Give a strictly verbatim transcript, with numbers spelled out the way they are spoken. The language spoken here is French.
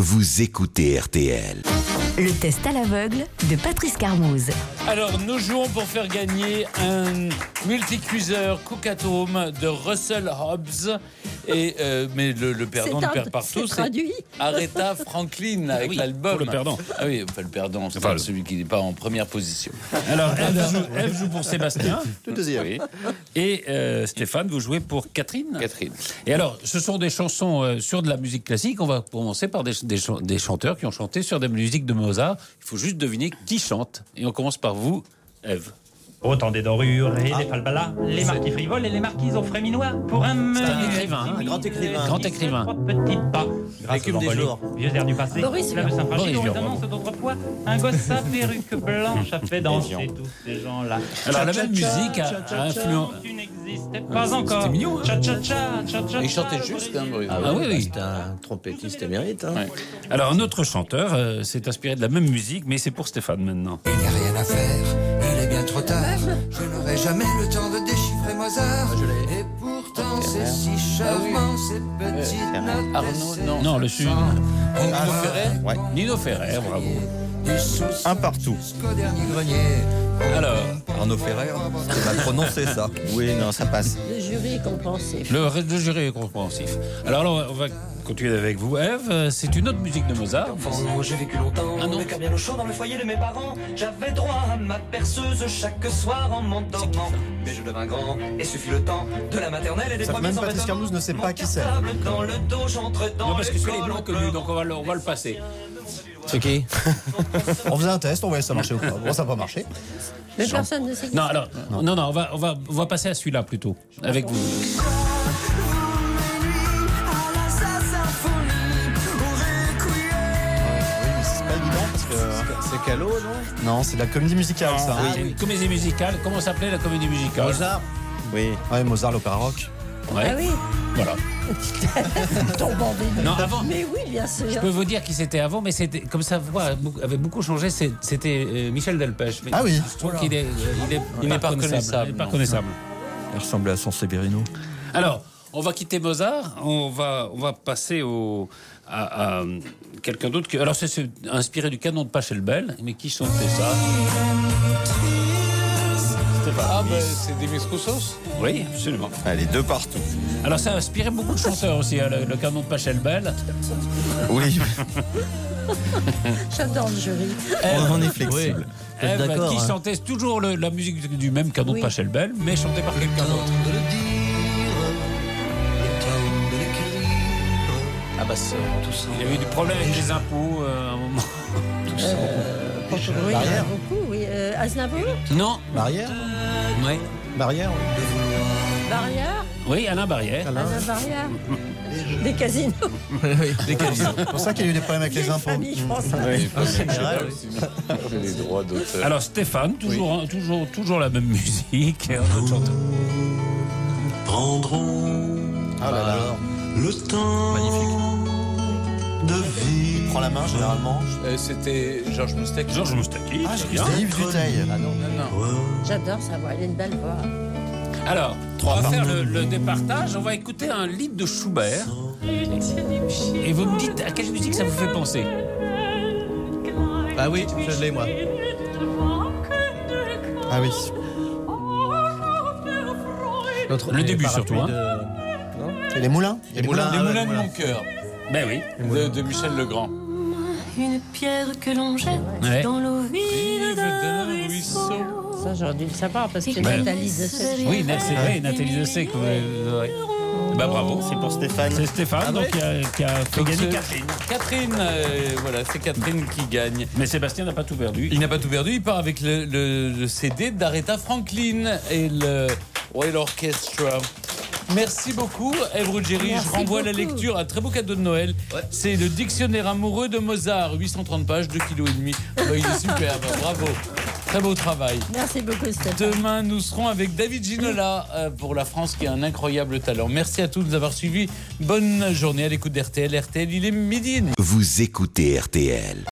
Vous écoutez R T L. Le test à l'aveugle de Patrice Carmouze. Alors, nous jouons pour faire gagner un multicuiseur Cook at Home de Russell Hobbs. Et, euh, mais le, le perdant C'est ne un- perd partout, c'est c'est traduit. Aretha Franklin avec Oui, l'album. pour le perdant. Ah oui, enfin le perdant, c'est Enfin, pas celui qui n'est pas en première position. Alors, Ève joue, Ève joue pour Sébastien. Le deuxième. Oui. Et euh, Stéphane, vous jouez pour Catherine. Catherine. Et alors, ce sont des chansons euh, sur de la musique classique. On va commencer par des, des, ch- des chanteurs qui ont chanté sur des musiques de Mozart. Il faut juste deviner qui chante. Et on commence par vous, Ève. Autant des dorures et des falbalas, les marquis frivoles et les marquises aux fréminois. Pour un C'est un menu écrivain, hein, un timide, grand écrivain. Grand dix, écrivain. trois petits pas. Grâce L'écume aux des envolées, jours. vieux airs du passé, Boris fleuve Vian. Saint-Fragile, Boris aux Vian, annonces d'autrefois. Un gosse à perruque blanche a fait danser tous ces gens-là. Alors, la même musique a, a influencé. Tu n'existais pas encore. C'était mignon, hein. Cha-cha-cha, cha-cha-cha, Il chantait juste, hein, Boris. Ah oui, oui. C'est un trompettiste émérite. Hein. Ouais. Alors, un autre chanteur euh, s'est inspiré de la même musique, mais c'est pour Stéphane maintenant. Il n'y a rien à faire, il est bien trop tard. Je n'aurai jamais le temps de déchiffrer Mozart. Et pourtant c'est si charmant, ces petites notes. Arnaud, non. Non, le sud. Nino Ferrer. Ouais. Nino Ferrer, bravo. Un partout. Jusqu'au dernier grenier. Alors, Arnaud Ferrer, il a prononcé ça. Oui, non, ça passe. Le jury est compréhensif. le, le jury est compréhensif. Alors là, on va continuer avec vous, Ève. C'est une autre musique de Mozart. Enfant, j'ai vécu longtemps, Ah non. avec un bien au chaud dans le foyer de mes parents. J'avais droit à ma perceuse chaque soir en m'endormant. Mais je devins grand et suffit le temps de la maternelle et des Ça fait premiers même Patrice embêtements. Carmouze ne sait pas Mon qui c'est. cartable dans le dos, j'entre dans Non, parce que celui-là est l'école, moins connu, donc on va le, on va le passer. C'est qui? On faisait un test, on voyait si ça marchait ou pas. Bon, ça n'a pas marché. Mais personne ne sait qui Non, alors, non, non, on va, on va, on va passer à celui-là plutôt, avec vous. C'est pas évident parce que. C'est Callot, non? Non, c'est de la comédie musicale, ça. C'est une comédie musicale. Comment s'appelait la comédie musicale? Mozart? Oui. Ouais, Mozart, l'opéra rock. Ouais. Ah oui, Voilà. tombe en déni. Non, avant. Mais oui, bien sûr. Je peux vous dire qui c'était avant, mais c'était comme sa voix avait beaucoup changé. c'est- C'était euh, Michel Delpech. Mais Ah oui. Je trouve qu'il est, euh, il est, Il n'est pas reconnaissable, Il n'est pas non. reconnaissable. Il ressemblait à son Severino. Alors, on va quitter Mozart. On va, on va passer au, à, à quelqu'un d'autre. Que, alors, c'est c'est inspiré du canon de Pachelbel, mais qui chantait ça? Ah, ben c'est Demis Roussos. Oui, absolument. Allez, deux partout. Alors, ça a inspiré beaucoup de chanteurs aussi, hein, le, le canon de Pachelbel. Oui, J'adore le jury. on est flexible. Ève, d'accord, qui hein. chantait toujours le- la musique du même canon Oui. de Pachelbel, mais chantée par quelqu'un d'autre. De le dire, le temps de l'écrire. Ah bah c'est tout ça. Il y a eu du problème avec les impôts euh, à un moment. Oui, il y en a Barrière. beaucoup, oui. Euh, Aznavour, Non. Barrière Oui. Barrière, oui. Barrière, Oui, Alain Barrière. Alain Barrière. Des casinos. C'est pour ça qu'il y a eu des problèmes avec les Vieille impôts. famille française. Les droits d'auteur. Alors Stéphane, toujours, toujours, toujours la même musique. et un autre chanteur. Prendrons Ah là là. le temps Magnifique. de vivre. Il prend la main généralement. Euh, C'était Georges Moustaki. Georges Moustaki. Ah, j'ai très cru que bien. c'était Yves Duteil. Ah non, non, non. J'adore sa voix, elle a une belle voix. Alors, on va faire le, le départage. On va écouter un lied de Schubert. Et vous me dites à quelle musique ça vous fait penser? Ah oui, je l'ai moi. Ah oui. L'autre- Le les début, parapluies surtout, hein. Et les moulins Les moulins. Les Ah, moulins ouais, de voilà. mon cœur, Ben oui. de, de Michel Legrand. Une pierre que l'on jette Ouais. dans l'eau vide Vive d'un d'un ruisseau. ruisseau. Ça, j'aurais dû le savoir parce que Ben. Nathalie de cette Oui, Na- c'est vrai, Nathalie de Sey. Bah bravo. C'est pour Stéphane. C'est Stéphane donc, qui, a, qui a fait Donc, gagner c'est- Catherine. Catherine, euh, voilà, c'est Catherine qui gagne. Mais Sébastien n'a pas tout perdu. Il n'a pas tout perdu, il part avec le, le- le C D d'Aretha Franklin et le Royal Orchestra. Merci beaucoup, Ève Ruggieri. Je Merci renvoie à la beaucoup. lecture, un très beau cadeau de Noël. C'est le dictionnaire amoureux de Mozart, huit cent trente pages, deux kilos et demi. Bah, il est superbe, bravo. Très beau travail. Merci beaucoup, Stéphane. Demain, nous serons avec David Ginola euh, pour la France qui a un incroyable talent. Merci à tous de nous avoir suivis. Bonne journée à l'écoute d'R T L. R T L, il est midi et demi. Vous écoutez R T L.